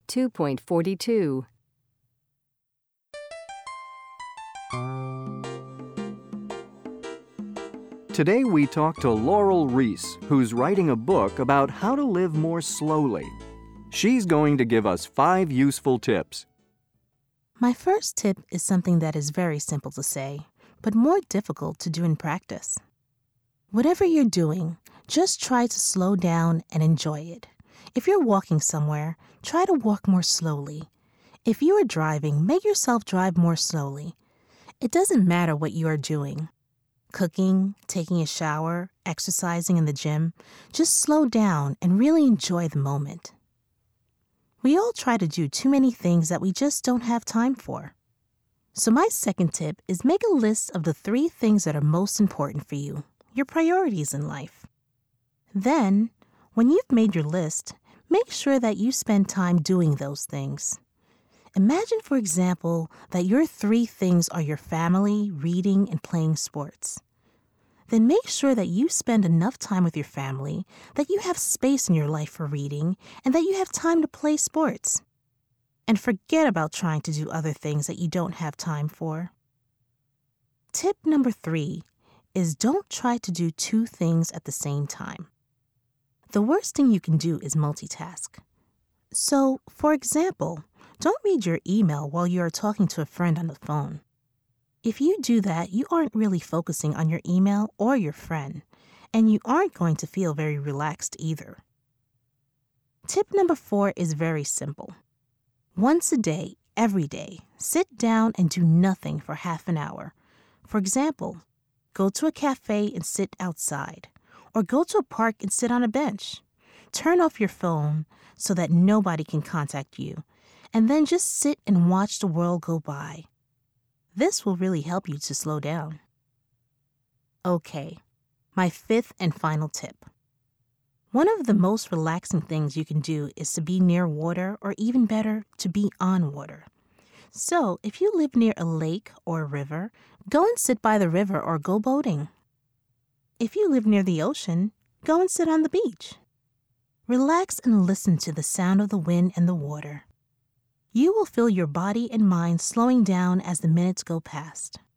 2.42. Today we talk to Laurel Reese, who's writing a book about how to live more slowly. She's going to give us 5 useful tips. My first tip is something that is very simple to say, but more difficult to do in practice. Whatever you're doing, just try to slow down and enjoy it. If you're walking somewhere, try to walk more slowly. If you are driving, make yourself drive more slowly. It doesn't matter what you are doing. Cooking, taking a shower, exercising in the gym, just slow down and really enjoy the moment. We all try to do too many things that we just don't have time for. So my second tip is make a list of the 3 things that are most important for you, your priorities in life. Then, when you've made your list, make sure that you spend time doing those things. Imagine, for example, that your 3 things are your family, reading, and playing sports. Then make sure that you spend enough time with your family, that you have space in your life for reading, and that you have time to play sports. And forget about trying to do other things that you don't have time for. Tip number 3 is don't try to do 2 things at the same time. The worst thing you can do is multitask. So, for example, don't read your email while you are talking to a friend on the phone. If you do that, you aren't really focusing on your email or your friend, and you aren't going to feel very relaxed either. Tip number 4 is very simple. Once a day, every day, sit down and do nothing for half an hour. For example, go to a cafe and sit outside, or go to a park and sit on a bench. Turn off your phone so that nobody can contact you, and then just sit and watch the world go by. This will really help you to slow down. Okay, my 5th and final tip. One of the most relaxing things you can do is to be near water, or even better, to be on water. So, if you live near a lake or a river, go and sit by the river or go boating. If you live near the ocean, go and sit on the beach. Relax and listen to the sound of the wind and the water. You will feel your body and mind slowing down as the minutes go past.